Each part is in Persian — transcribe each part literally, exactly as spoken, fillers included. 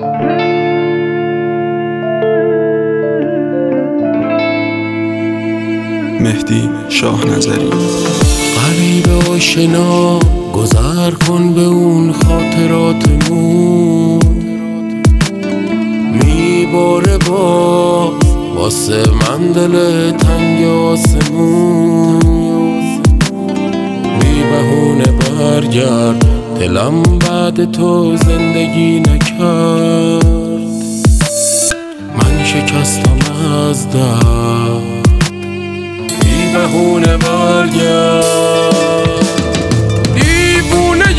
مهدی شاهنظری. غریب آشنا گذر کن به اون خاطراتمون، میباره با واسه من دل تنگ آسمون. بی بهونه برگرد، دلم بعد تو زندگی نکرد. من شکستم از درد، بی بهونه برگرد. دیوونه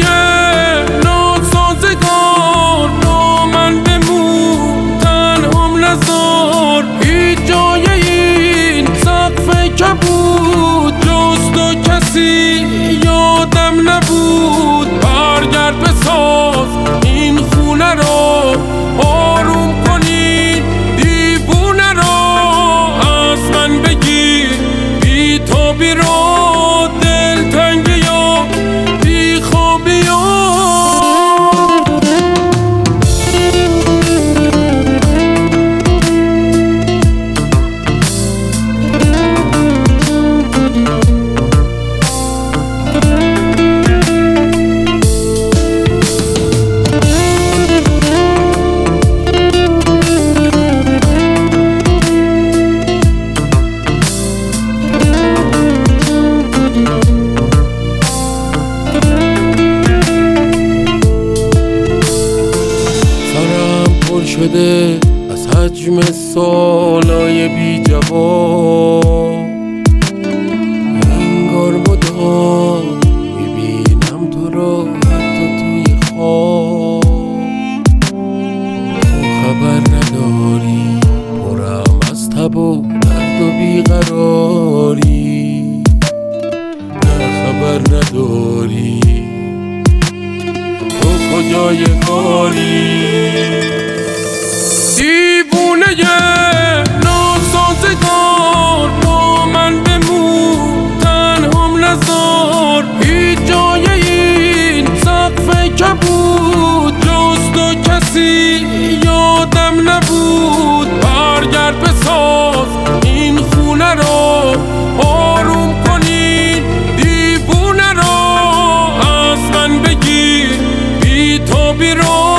ناسازگار با من بمون، تنهام نذار هیچ جای این سقف کبود. جز تو کسی یادم نبود. برگرد بساز این خونه رو، آروم کنین دیوونه رو. از من بگیر بی تو بی رو، دل تنگی یا بی خوابی یا. شده از حجم سالای بی جواب. انگار مدام میبینم تو رو حتی توی خواب. تو خبر نداری پرم از تب و درد و بیقراری. نه خبر نداری تو کجای کاری. دیوونه ناسازگار با من بمون، تنهام نذار هیچ جای این سقف کبود. جز تو کسی یادم نبود. برگرد بساز این خونه رو، آروم کنین دیوونه رو. از من بگیر بی تو بی رو.